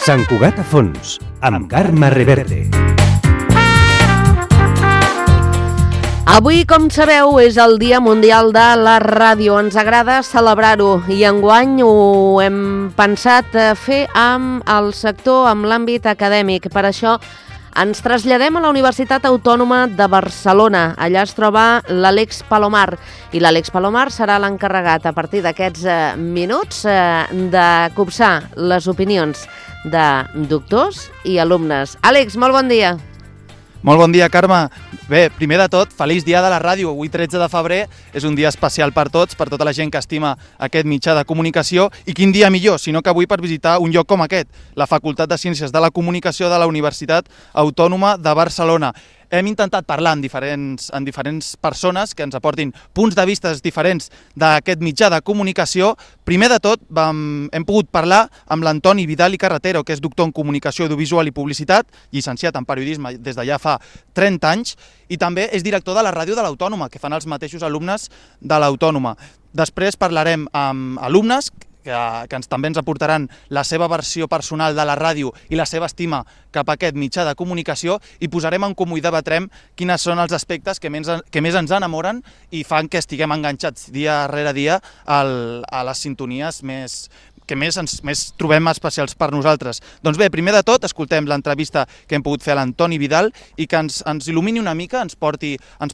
Sant Cugat a fons, amb Carme Reverte. Avui, com sabeu, és el Dia Mundial de la Ràdio. Ens agrada celebrar-ho i enguany ho hem pensat fer amb el sector, amb l'àmbit acadèmic. Per això ens traslladem a la Universitat Autònoma de Barcelona. Allà es troba l'Àlex Palomar i l'Àlex Palomar serà l'encarregat a partir d'aquests minuts de copsar les opinions de doctors i alumnes. Àlex, molt bon dia. Molt bon dia, Carme. Bé, primer de tot, feliç dia de la ràdio. Avui, 13 de febrer, és un dia especial per tots, per tota la gent que estima aquest mitjà de comunicació. I quin dia millor, sinó que avui per visitar un lloc com aquest, la Facultat de Ciències de la Comunicació de la Universitat Autònoma de Barcelona. Hem intentat parlar amb diferents persones que ens aportin punts de vista diferents d'aquest mitjà de comunicació. Primer de tot, hem pogut parlar amb l'Antoni Vidal i Carretero, que és doctor en Comunicació Audiovisual i Publicitat, llicenciat en Periodisme des de ja fa 30 anys, i també és director de la ràdio de l'Autònoma, que fan els mateixos alumnes de l'Autònoma. Després parlarem amb alumnes que també ens aportaran la seva versió personal de la ràdio i la seva estima cap a aquest mitjà de comunicació i posarem en comú i debatrem quines són els aspectes que més ens enamoren i fan que estiguem enganxats dia rere dia a les sintonies que més trobem especials per nosaltres. Doncs bé, primer de tot, escoltem l'entrevista que hem pogut fer a l'Antoni Vidal i que ens il·lumini una mica, ens porti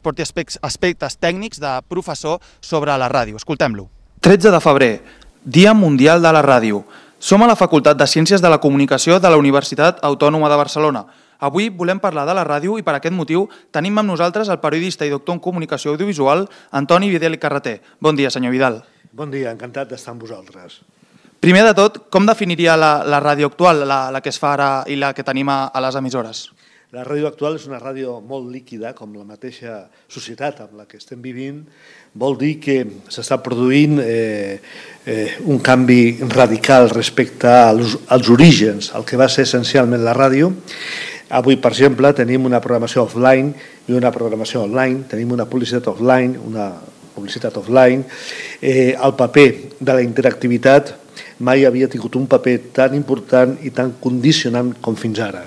aspectes tècnics de professor sobre la ràdio. Escoltem-lo. 13 de febrer. Dia Mundial de la Ràdio. Som a la Facultat de Ciències de la Comunicació de la Universitat Autònoma de Barcelona. Avui volem parlar de la ràdio i per aquest motiu tenim amb nosaltres el periodista i doctor en Comunicació Audiovisual Antoni Vidal i Carreter. Bon dia, senyor Vidal. Bon dia, encantat d'estar amb vosaltres. Primer de tot, com definiria la ràdio actual, la que es fa ara i la que tenim a les emissores? La ràdio actual és una ràdio molt líquida, com la mateixa societat amb la que estem vivint. Vol dir que s'està produint un canvi radical respecte als orígens, al que va ser essencialment la ràdio. Avui, per exemple, tenim una programació offline i una programació online, tenim una publicitat offline, una publicitat offline. El paper de la interactivitat mai havia tingut un paper tan important i tan condicionant com fins ara.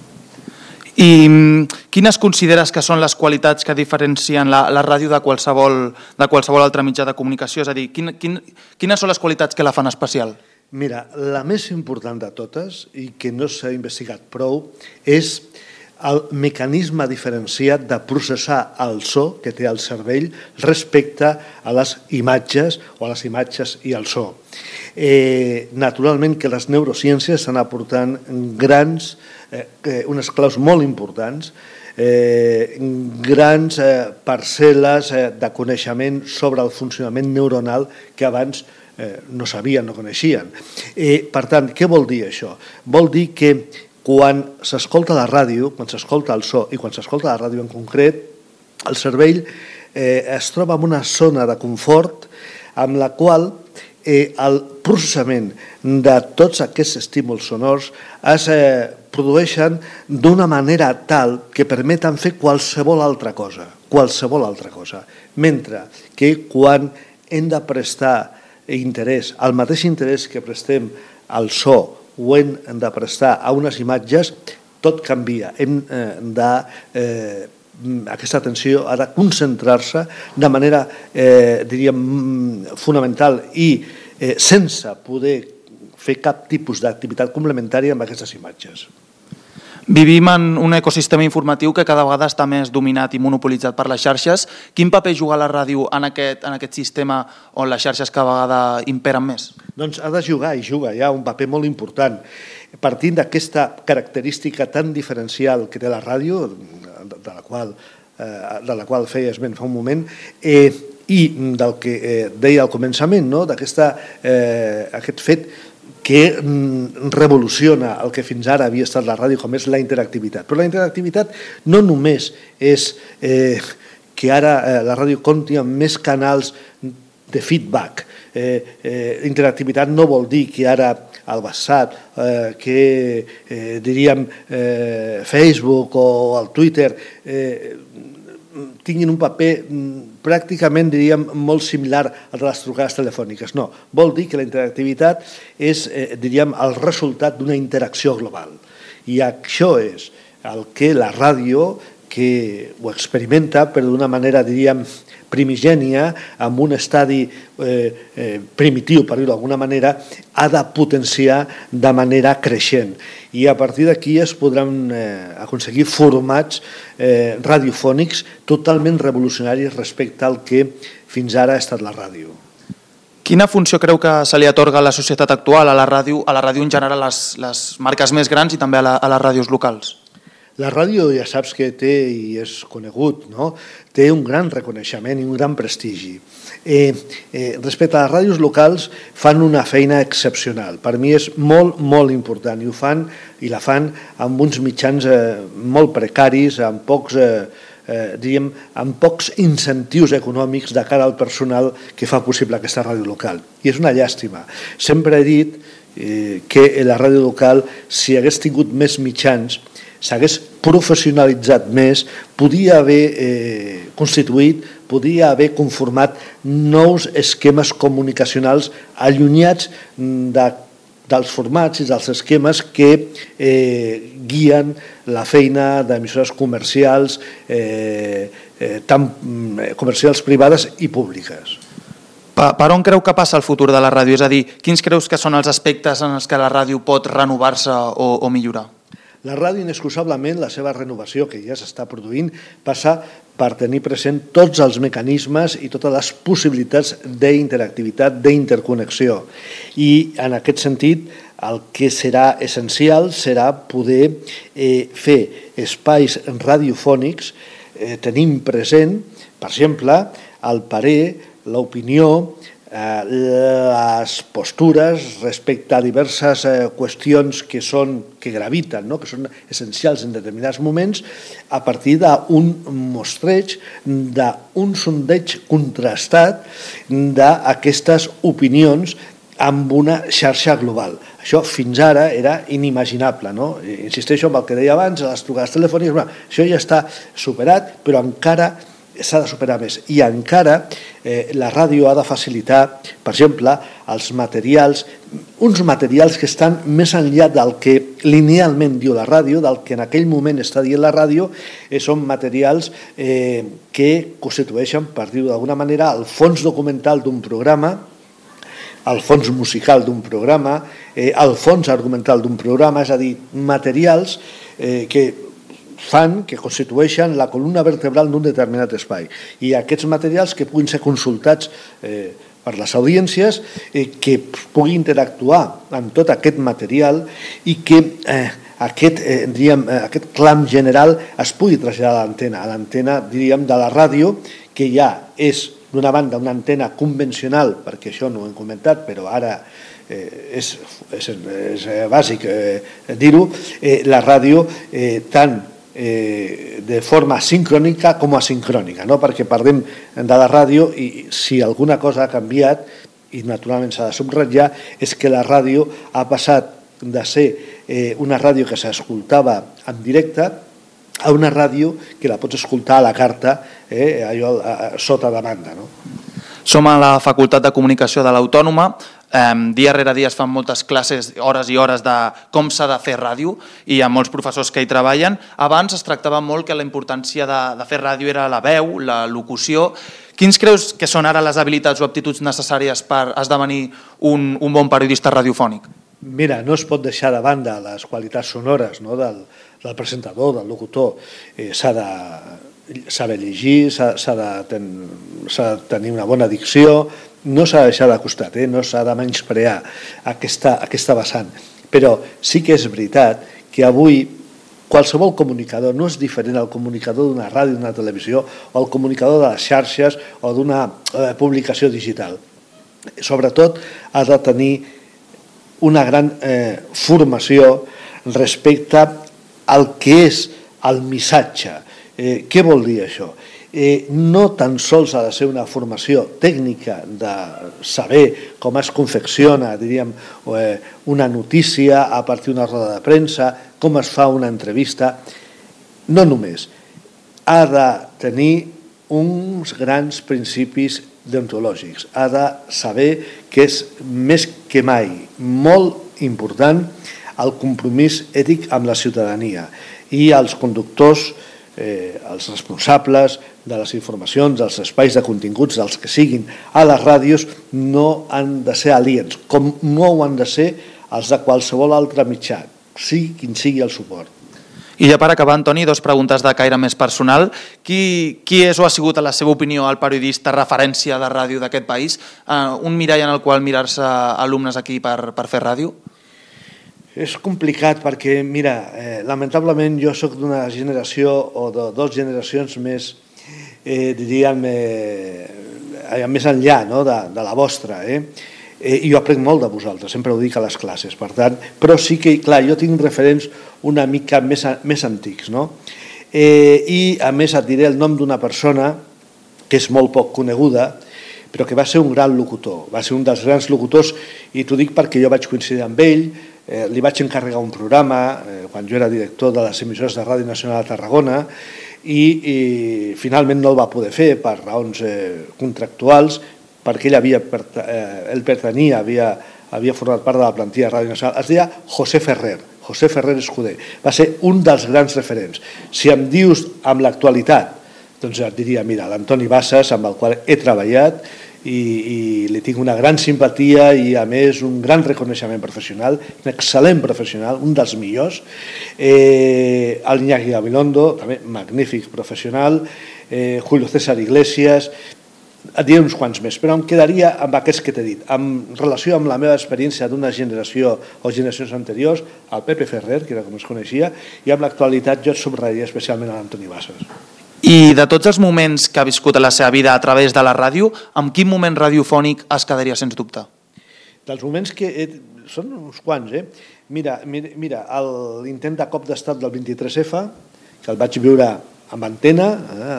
I quines consideres que són les qualitats que diferencien la ràdio de qualsevol altre mitjà de comunicació? És a dir, quines són les qualitats que la fan especial? Mira, la més important de totes, i que no s'ha investigat prou, és el mecanisme diferenciat de processar el so que té el cervell respecte a les imatges o a les imatges i el so. Naturalment que les neurociències estan aportant unes claus molt importants, grans parcel·les de coneixement sobre el funcionament neuronal que abans no sabien, no coneixien. Per tant, què vol dir això? Vol dir que quan s'escolta la ràdio, quan s'escolta el so i quan s'escolta la ràdio en concret, el cervell es troba en una zona de confort amb la qual el processament de tots aquests estímuls sonors es produeixen d'una manera tal que permeten fer qualsevol altra cosa, mentre que quan hem de prestar interès, el mateix interès que prestem al so o hem de prestar a unes imatges, tot canvia. Aquesta atenció ha de concentrar-se de manera, diríem, fonamental i sense poder fer cap tipus d'activitat complementària amb aquestes imatges. Vivim en un ecosistema informatiu que cada vegada està més dominat i monopolitzat per les xarxes. Quin paper juga la ràdio en aquest sistema on les xarxes cada vegada imperen més? Doncs ha de jugar i juga, hi ha un paper molt important. Partint d'aquesta característica tan diferencial que té la ràdio, de la qual feia esment fa un moment, i del que deia al començament, d'aquest fet que revoluciona el que fins ara havia estat la ràdio, com és la interactivitat. Però la interactivitat no només és que ara la ràdio compti amb més canals de feedback. Interactivitat no vol dir que ara el WhatsApp, que diríem Facebook o el Twitter tinguin un paper pràcticament, diríem, molt similar al de les trucades telefòniques. No, vol dir que la interactivitat és, diríem, el resultat d'una interacció global. I això és el que la ràdio, que ho experimenta, però d'una manera, diríem, primigènia, amb un estadi primitiu, per dir-ho d'alguna manera, ha de potenciar de manera creixent. I a partir d'aquí es podran aconseguir formats radiofònics totalment revolucionaris respecte al que fins ara ha estat la ràdio. Quina funció creu que se li atorga a la societat actual, a la ràdio en general, a les marques més grans i també a les ràdios locals? La ràdio ja saps que té, i és conegut, no? Té un gran reconeixement i un gran prestigi. Respecte a les ràdios locals, fan una feina excepcional. Per mi és molt, molt important, i ho fan i la fan amb uns mitjans molt precaris, amb pocs, diríem, amb pocs incentius econòmics de cara al personal que fa possible aquesta ràdio local. I és una llàstima. Sempre he dit que la ràdio local, si hagués tingut més mitjans, s'hagués professionalitzat més, podia haver constituït, podia haver conformat nous esquemes comunicacionals allunyats dels formats i dels esquemes que guien la feina d'emissores comercials, tant comercials privades i públiques. Per on creu que passa el futur de la ràdio? És a dir, quins creus que són els aspectes en els que la ràdio pot renovar-se o millorar? La ràdio, inexcusablement, la seva renovació, que ja s'està produint, passa per tenir present tots els mecanismes i totes les possibilitats d'interactivitat, d'interconnexió. I en aquest sentit, el que serà essencial serà poder fer espais radiofònics tenint present, per exemple, el parer, l'opinió, les postures respecte a diverses qüestions que graviten, que són essencials en determinats moments, a partir d'un mostreig, d'un sondeig contrastat d'aquestes opinions amb una xarxa global. Això fins ara era inimaginable. Insisteixo en el que deia abans, les trucades telefòniques, això ja està superat, però encara s'ha de superar més. I encara la ràdio ha de facilitar, per exemple, els materials, uns materials que estan més enllà del que linealment diu la ràdio, del que en aquell moment està dient la ràdio, són materials que constitueixen, per dir-ho d'alguna manera, el fons documental d'un programa, el fons musical d'un programa, el fons argumental d'un programa, és a dir, materials que constitueixen la columna vertebral d'un determinat espai. I aquests materials que puguin ser consultats per les audiències, que puguin interactuar amb tot aquest material i que aquest clam general es pugui traslladar a l'antena, diríem, de la ràdio, que ja és, d'una banda, una antena convencional, perquè això no ho hem comentat, però ara és bàsic dir-ho, la ràdio tant de forma sincrònica com asincrònica, perquè parlem de la ràdio i si alguna cosa ha canviat, i naturalment s'ha de subratllar, és que la ràdio ha passat de ser una ràdio que s'escoltava en directe a una ràdio que la pots escoltar a la carta, sota demanda. Som a la Facultat de Comunicació de l'Autònoma. Dia rere dia es fan moltes classes, hores i hores de com s'ha de fer ràdio, i hi ha molts professors que hi treballen. Abans es tractava molt que la importància de fer ràdio era la veu, la locució. Quins creus que són ara les habilitats o aptituds necessàries per esdevenir un bon periodista radiofònic? Mira, no es pot deixar de banda les qualitats sonores del presentador, del locutor. S'ha de saber llegir, s'ha de tenir una bona dicció, no s'ha de deixar de costat, no s'ha de menysprear aquesta vessant. Però sí que és veritat que avui qualsevol comunicador no és diferent al comunicador d'una ràdio, d'una televisió, o al comunicador de les xarxes o d'una publicació digital. Sobretot ha de tenir una gran formació respecte al que és el missatge. Què vol dir això? No tan sols ha de ser una formació tècnica de saber com es confecciona, diríem, una notícia a partir d'una roda de premsa, com es fa una entrevista. No només. Ha de tenir uns grans principis deontològics. Ha de saber que és més que mai molt important el compromís ètic amb la ciutadania i els conductors, els responsables de les informacions, dels espais de continguts, dels que siguin a les ràdios, no han de ser aliens, com no ho han de ser els de qualsevol altre mitjà, sigui quin sigui el suport. I ja per acabar, Antoni, 2 preguntes de caire més personal. Qui és o ha sigut, en la seva opinió, el periodista referència de ràdio d'aquest país? Un mirall en el qual mirar-se alumnes aquí per fer ràdio? És complicat perquè, mira, lamentablement jo sóc d'una generació o de 2 generacions més, diríem, més enllà de la vostra, i jo aprenc molt de vosaltres, sempre ho dic a les classes, per tant, però sí que, clar, jo tinc referents una mica més antics, no? I, a més, et diré el nom d'una persona que és molt poc coneguda, però que va ser un gran locutor, va ser un dels grans locutors, i t'ho dic perquè jo vaig coincidir amb ell, li vaig encarregar un programa, quan jo era director de les emissores de Ràdio Nacional de Tarragona, i finalment no el va poder fer per raons contractuals, perquè ell pertanyia, havia format part de la plantilla de Ràdio Nacional. Es deia José Ferrer Escudé. Va ser un dels grans referents. Si em dius amb l'actualitat, doncs et diria, mira, l'Antoni Bassas, amb el qual he treballat i li tinc una gran simpatia i, a més, un gran reconeixement professional, un excel·lent professional, un dels millors. L'Iñaki Gabilondo, també magnífic professional. Julio César Iglesias. Et diré uns quants més, però em quedaria amb aquests que t'he dit. En relació amb la meva experiència d'una generació o generacions anteriors, el Pepe Ferrer, que era com es coneixia, i amb l'actualitat jo et subratllaria especialment a l'Antoni Bassas. I de tots els moments que ha viscut a la seva vida a través de la ràdio, amb quin moment radiofònic es quedaria sens dubte? Dels moments que... Són uns quants, Mira, l'intent de cop d'estat del 23F, que el vaig viure amb antena,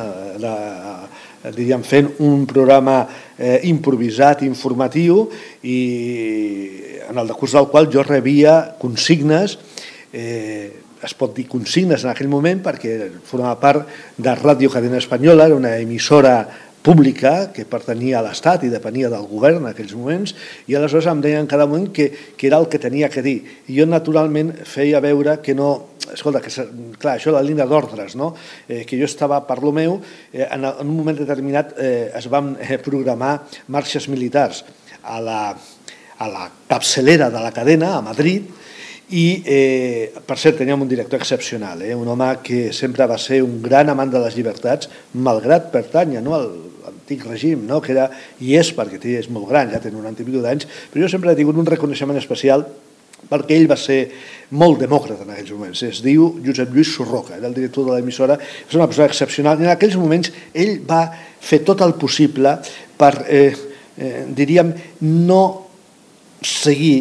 diríem, fent un programa improvisat, informatiu, i en el decurs del qual jo rebia consignes, es pot dir consignes en aquell moment, perquè formava part de Ràdio Cadena Espanyola, era una emissora pública que pertanyia a l'Estat i depenia del govern en aquells moments, i aleshores em deien en cada moment que era el que tenia que dir. I jo, naturalment, feia veure que no... Escolta, clar, això és la línia d'ordres, no? Que jo estava per lo meu, en un moment determinat es van programar marxes militars a la capçalera de la cadena, a Madrid, i, per cert, teníem un director excepcional, un home que sempre va ser un gran amant de les llibertats, malgrat pertànyer a l'antic règim, que era, i és perquè és molt gran, ja té 90 i escaig d'anys, però jo sempre he tingut un reconeixement especial perquè ell va ser molt demòcrata en aquells moments. Es diu Josep Lluís Surroca, era el director de l'emissora, és una persona excepcional, i en aquells moments ell va fer tot el possible per, diríem, no seguir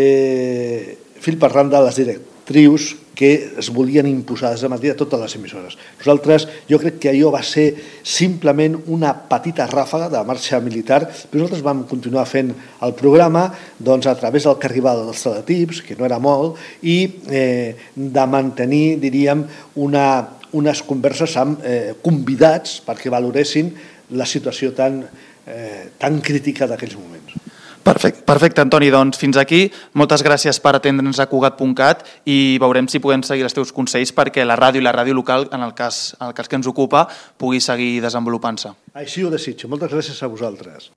fil per randa les directrius que es volien imposar des de Madrid a totes les emissores. Nosaltres, jo crec que allò va ser simplement una petita ràfaga de marxa militar, però nosaltres vam continuar fent el programa a través del que arribava dels teletips, que no era molt, i de mantenir, diríem, unes converses amb convidats perquè valoressin la situació tan crítica d'aquells moments. Perfecte, Antoni. Doncs fins aquí. Moltes gràcies per atendre'ns a Cugat.cat i veurem si podem seguir els teus consells perquè la ràdio i la ràdio local, en el cas que ens ocupa, pugui seguir desenvolupant-se. Així ho desitjo. Moltes gràcies a vosaltres.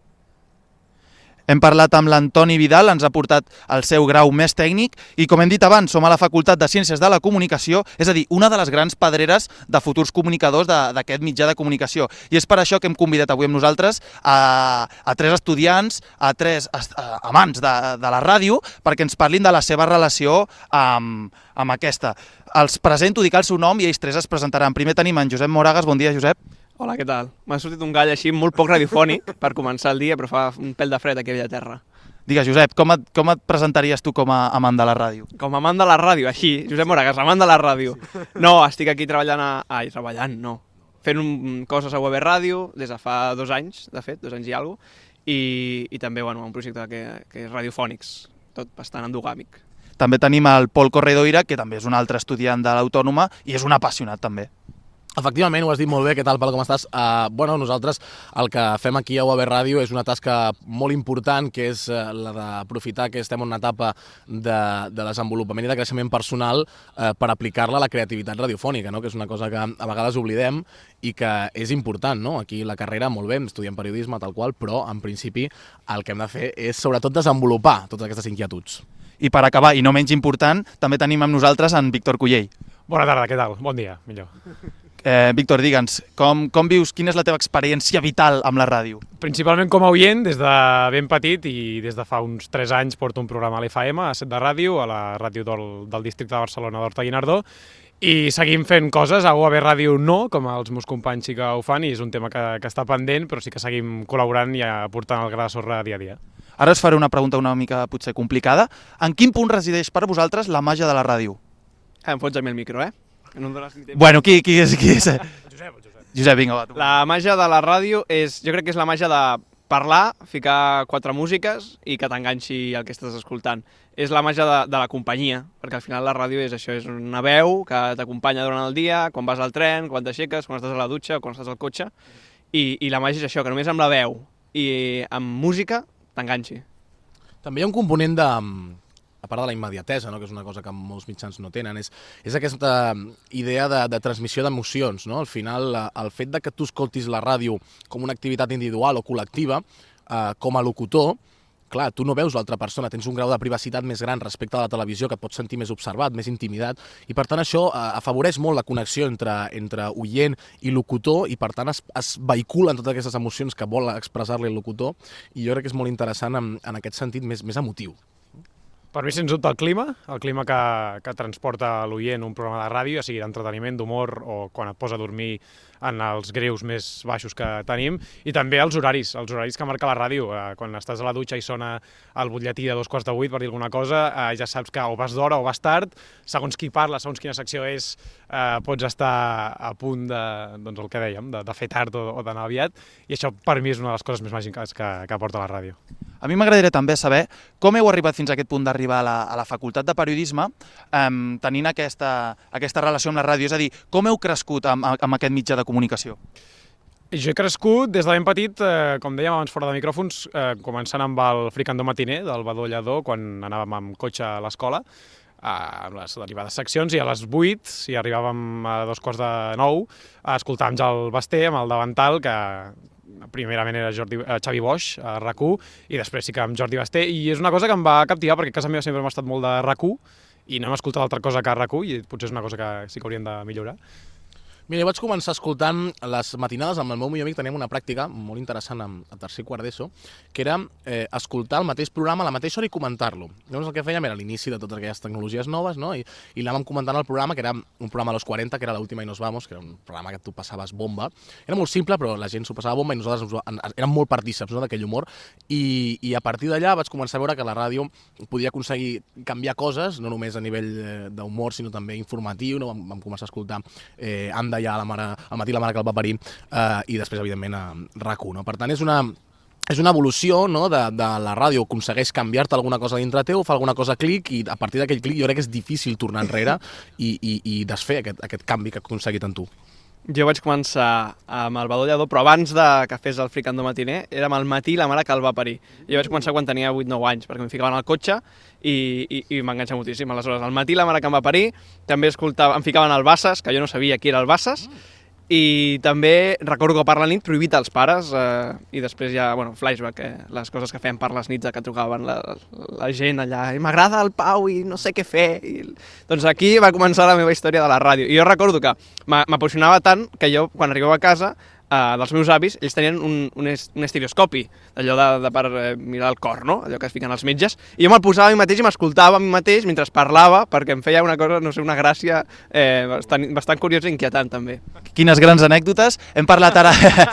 Hem parlat amb l'Antoni Vidal, ens ha portat el seu grau més tècnic i, com hem dit abans, som a la Facultat de Ciències de la Comunicació, és a dir, una de les grans pedreres de futurs comunicadors d'aquest mitjà de comunicació. I és per això que hem convidat avui amb nosaltres a 3 estudiants, a 3 amants de la ràdio, perquè ens parlin de la seva relació amb aquesta. Els presento, dic el seu nom i ells 3 es presentaran. Primer tenim en Josep Moragas. Bon dia, Josep. Hola, què tal? M'ha sortit un gall així molt poc radiofònic per començar el dia, però fa un pèl de fred aquí a Bellaterra. Digues, Josep, com et presentaries tu com a amant de la ràdio? Com a amant de la ràdio, així, Josep Moragas, amant de la ràdio. No, estic aquí fent coses a UB Ràdio des de fa 2 anys, de fet, 2 anys i alguna cosa, i també un projecte que és Radiofònics, tot bastant endogàmic. També tenim el Pol Corredoira, que també és un altre estudiant de l'Autònoma i és un apassionat també. Efectivament, ho has dit molt bé. Què tal, Pal, com estàs? Nosaltres el que fem aquí a UAB Ràdio és una tasca molt important, que és la d'aprofitar que estem en una etapa de desenvolupament i de creixement personal per aplicar-la a la creativitat radiofònica, no? Que és una cosa que a vegades oblidem i que és important, no? Aquí la carrera, molt bé, estudiem periodisme, tal qual, però en principi el que hem de fer és sobretot desenvolupar totes aquestes inquietuds. I per acabar, i no menys important, també tenim amb nosaltres en Víctor Cullell. Bona tarda, què tal? Bon dia, millor. Víctor, digue'ns, com vius, quina és la teva experiència vital amb la ràdio? Principalment com a oient, des de ben petit i des de fa uns 3 anys porto un programa a l'FM, a Set de Ràdio, a la ràdio del districte de Barcelona d'Horta Guinardó, i seguim fent coses, a UAB Ràdio no, com els meus companys sí que ho fan, i és un tema que està pendent, però sí que seguim col·laborant i aportant el gra de sorra dia a dia. Ara us faré una pregunta una mica potser complicada. En quin punt resideix per vosaltres la màgia de la ràdio? Em fots a mi el micro, eh? Que no em dones ni temps. Bueno, qui és? Josep, vinga, va. Tu. La màgia de la ràdio jo crec que és la màgia de parlar, ficar 4 músiques i que t'enganxi el que estàs escoltant. És la màgia de la companyia, perquè al final la ràdio és això, és una veu que t'acompanya durant el dia, quan vas al tren, quan t'aixeques, quan estàs a la dutxa, quan estàs al cotxe, i la màgia és això, que només amb la veu i amb música t'enganxi. També hi ha un component a part de la immediatesa, no? Que és una cosa que molts mitjans no tenen, és aquesta idea de transmissió d'emocions, no? Al final, el fet de que tu escoltis la ràdio com una activitat individual o col·lectiva, com a locutor, clar, tu no veus l'altra persona, tens un grau de privacitat més gran respecte a la televisió, que et pots sentir més observat, més intimidat, i per tant això afavoreix molt la connexió entre oient i locutor, i per tant es vehiculen totes aquestes emocions que vol expressar-li el locutor, i jo crec que és molt interessant en aquest sentit més emotiu. Per mi, sens dubte, el clima que transporta l'oient un programa de ràdio, ja sigui d'entreteniment, d'humor o quan et posa a dormir en els greus més baixos que tenim, i també els horaris que marca la ràdio. Quan estàs a la dutxa i sona el butlletí de 2:15 per dir alguna cosa, ja saps que o vas d'hora o vas tard, segons qui parla, segons quina secció és, pots estar a punt doncs el que dèiem, de fer tard o d'anar aviat, i això per mi és una de les coses més màgiques que aporta la ràdio. A mi m'agradaria també saber com heu arribat fins a aquest punt d'arribar a la facultat de periodisme tenint aquesta relació amb la ràdio, és a dir, com heu crescut amb aquest mitjà de comunicació? Jo he crescut des de ben petit, com dèiem abans fora de micròfons, començant amb el Fricandó matiner del Badó Lledó, quan anàvem amb cotxe a l'escola, amb les derivades seccions, i a les 8, si arribàvem a 8:45, escoltàvem ja el Basté amb el davantal, que primerament era Xavi Boix, a RAC1, i després sí que amb Jordi Basté, i és una cosa que em va captivar, perquè a casa meva sempre hem estat molt de RAC1, i no hem escoltat altra cosa que RAC1, i potser és una cosa que sí que hauríem de millorar. Mira, jo vaig començar escoltant les matinades amb el meu millor amic, teníem una pràctica molt interessant a tercer i quart d'ESO, que era escoltar el mateix programa a la mateixa hora i comentar-lo. Llavors el que fèiem era l'inici de totes aquelles tecnologies noves, no? I anàvem comentant el programa, que era un programa a los 40, que era l'última i nos vamos, que era un programa que tu passaves bomba. Era molt simple, però la gent s'ho passava bomba i nosaltres érem molt partíceps, no?, d'aquell humor. I a partir d'allà vaig començar a veure que la ràdio podia aconseguir canviar coses, no només a nivell d'humor, sinó també informatiu, no? Vam començar a escoltar Anda ja al matí la mare que el va parir, i després, evidentment, a RAC1. No? Per tant, és una evolució, no?, de la ràdio. Aconsegueix canviar-te alguna cosa dintre teu, fa alguna cosa clic, i a partir d'aquell clic jo crec que és difícil tornar enrere i desfer aquest canvi que ha aconseguit en tu. Jo vaig començar amb el Badó Lledó, però abans que fes el Fricandó matiner, era amb el matí la mare que el va parir. Jo vaig començar quan tenia 8-9 anys, perquè em ficaven al cotxe i m'enganxa moltíssim. Aleshores, al matí la mare que em va parir, també em ficaven al Bassas, que jo no sabia qui era el Bassas, i també recordo que per la nit prohibit als pares, i després ja, flashback, les coses que feien per les nits, que trucaven la gent allà, i m'agrada el Pau i no sé què fer. Doncs aquí va començar la meva història de la ràdio. I jo recordo que m'apassionava tant que jo, quan arribava a casa, dels meus avis, ells tenien un estereoscopi, allò de per mirar el cor, no? Allò que es fiquen els metges, i jo me'l posava a mi mateix i m'escoltava a mi mateix mentre parlava, perquè em feia una cosa, no sé, una gràcia bastant curiosa i inquietant, també. Quines grans anècdotes. Hem parlat ara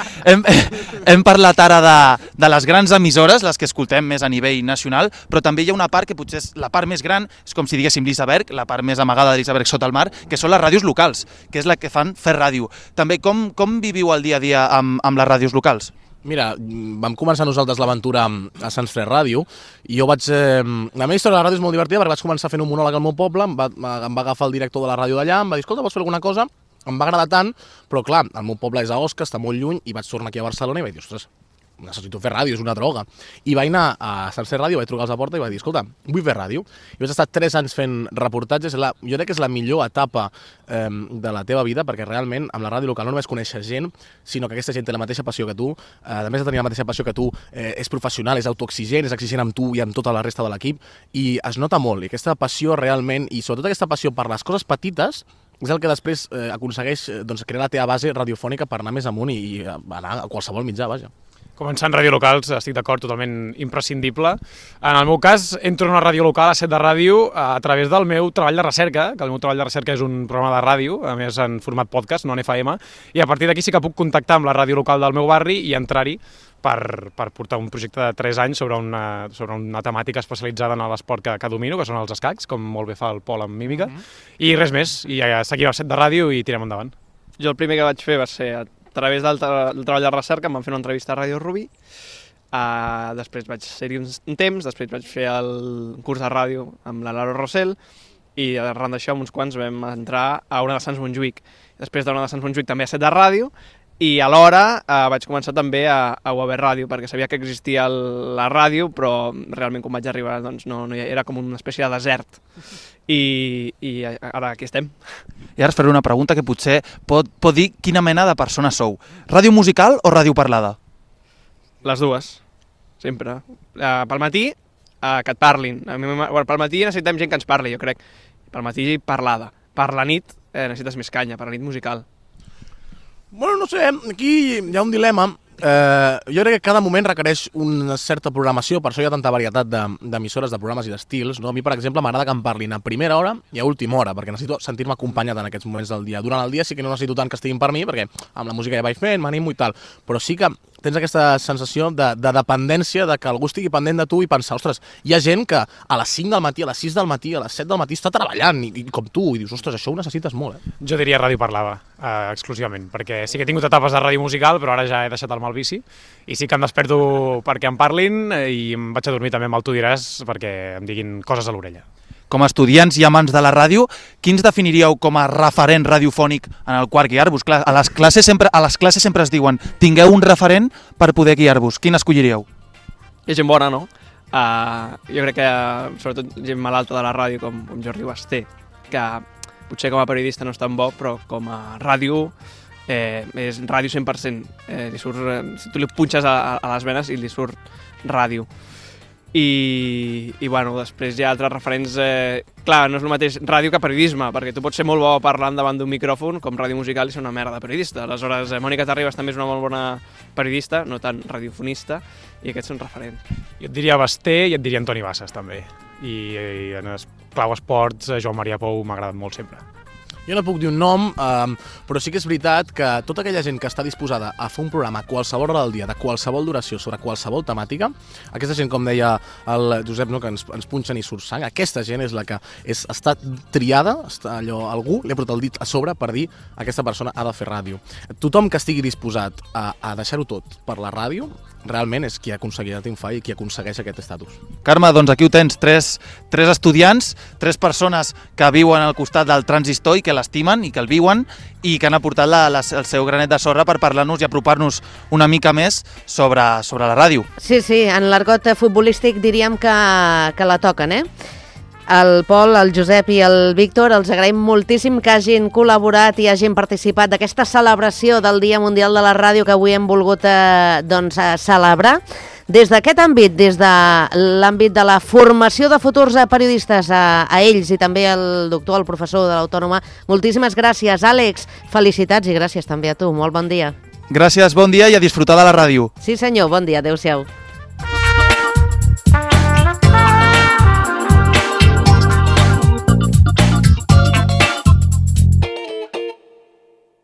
de les grans emissores, les que escoltem més a nivell nacional, però també hi ha una part que potser és la part més gran, és com si diguéssim l'iceberg, la part més amagada de l'iceberg sota el mar, que són les ràdios locals, que és la que fan fer ràdio. També com viviu el dia a dia amb les ràdios locals? Mira, vam començar nosaltres l'aventura a Sants Fre Ràdio, i jo vaig... La meva història de la ràdio és molt divertida, perquè vaig començar fent un monòleg al meu poble, em va agafar el director de la ràdio d'allà, em va dir, escolta, vols fer alguna cosa? em va agradar tant, però clar, el meu poble és a Osca, està molt lluny, i vaig tornar aquí a Barcelona i vaig dir, ostres, necessito fer ràdio, és una droga. I vaig anar a Sencer Ràdio, vaig trucar a la porta i vaig dir, escolta, vull fer ràdio. I vaig estar 3 anys fent reportatges. Jo crec que és la millor etapa de la teva vida, perquè realment amb la ràdio local no només coneixes gent, sinó que aquesta gent té la mateixa passió que tu, a més de tenir la mateixa passió que tu, és professional, és autoexigent, és exigent amb tu i amb tota la resta de l'equip, i es nota molt. I aquesta passió realment, i sobretot aquesta passió per les coses petites, és el que després aconsegueix crear la teva base radiofònica per anar més amunt i anar a qualsevol mitjà, vaja. Començant ràdio locals, estic d'acord, totalment imprescindible. En el meu cas, entro en una ràdio local a Set de Ràdio a través del meu treball de recerca, que el meu treball de recerca és un programa de ràdio, a més en format podcast, no en FM, i a partir d'aquí sí que puc contactar amb la ràdio local del meu barri i entrar-hi per portar un projecte de 3 anys sobre una temàtica especialitzada en l'esport que domino, que són els escacs, com molt bé fa el Pol amb mímica, i res més, i ja seguim a Set de Ràdio i tirem endavant. Jo el primer que vaig fer va ser a través del treball de recerca, em van fer una entrevista a Ràdio Rubí, després vaig ser-hi un temps, després vaig fer el curs de ràdio amb la Laura Rossell, i arran d'això, uns quants, vam entrar a una de Sants Montjuïc. Després d'una de Sants Montjuïc també a Set de Ràdio, i alhora vaig començar també a UAB Ràdio, perquè sabia que existia la ràdio, però realment quan vaig arribar no era com una espècie de desert. I ara aquí estem. I ara us faré una pregunta que potser pot dir quina mena de persona sou. Ràdio musical o ràdio parlada? Les dues, sempre. Pel matí, que et parlin. Pel matí necessitem gent que ens parli, jo crec. Pel matí parlada. Per la nit necessites més canya, per la nit musical. Bueno, no sé, aquí hi ha un dilema. Jo crec que cada moment requereix una certa programació, per això hi ha tanta varietat d'emissores, de programes i d'estils. A mi, per exemple, m'agrada que em parlin a primera hora i a última hora, perquè necessito sentir-me acompanyat en aquests moments del dia. Durant el dia sí que no necessito tant que estiguin per mi, perquè amb la música ja vaig fent, m'animo i tal, però sí que tens aquesta sensació de dependència, de que algú estigui pendent de tu i pensar, ostres, hi ha gent que a les 5 del matí, a les 6 del matí, a les 7 del matí està treballant, i com tu, i dius, ostres, això ho necessites molt, Jo diria ràdio parlada, exclusivament, perquè sí que he tingut etapes de ràdio musical, però ara ja he deixat el mal vici, i sí que em desperto perquè em parlin, i em vaig a dormir també amb el tu diràs, perquè em diguin coses a l'orella. Com a estudiants i amants de la ràdio, quins definiríeu com a referent radiofònic en el qual guiar-vos? Clar, a les classes sempre es diuen tingueu un referent per poder guiar-vos. Quin escolliríeu? Hi ha gent bona, no? Jo crec que, sobretot, gent malalta de la ràdio, com Jordi Basté, que potser com a periodista no és tan bo, però com a ràdio és ràdio 100%. Si tu li punxes a les venes i li surt ràdio. I bueno, després hi ha altres referents. Clar, no és el mateix ràdio que periodisme, perquè tu pots ser molt bo parlant davant d'un micròfon com ràdio musical i ser una merda de periodista. Aleshores, Mònica Terribas també és una molt bona periodista, no tan radiofonista, i aquests són referents. Jo et diria Basté i et diria Antoni Bassas, també. I en Clau Esports, Joan Maria Pou m'ha agradat molt sempre. Jo no puc dir un nom, però sí que és veritat que tota aquella gent que està disposada a fer un programa a qualsevol hora del dia, de qualsevol duració, sobre qualsevol temàtica, aquesta gent, com deia el Josep, no, que ens punxen i surt sang, aquesta gent és la que està triada, algú li ha portat el dit a sobre per dir aquesta persona ha de fer ràdio. Tothom que estigui disposat a deixar-ho tot per la ràdio, realment és qui aconseguirà triomfar i qui aconsegueix aquest estatus. Carme, doncs aquí ho tens, tres estudiants, 3 persones que viuen al costat del transistor i que l'estimen i que el viuen i que han aportat el seu granet de sorra per parlar-nos i apropar-nos una mica més sobre la ràdio. Sí, en l'argot futbolístic diríem que la toquen, El Pol, el Josep i el Víctor, els agraïm moltíssim que hagin col·laborat i hagin participat d'aquesta celebració del Dia Mundial de la Ràdio que avui hem volgut celebrar. Des d'aquest àmbit, des de l'àmbit de la formació de futurs periodistes, a ells i també al doctor, el professor de l'Autònoma, moltíssimes gràcies, Àlex. Felicitats i gràcies també a tu. Molt bon dia. Gràcies, bon dia i a disfrutar de la ràdio. Sí senyor, bon dia, adeu-siau.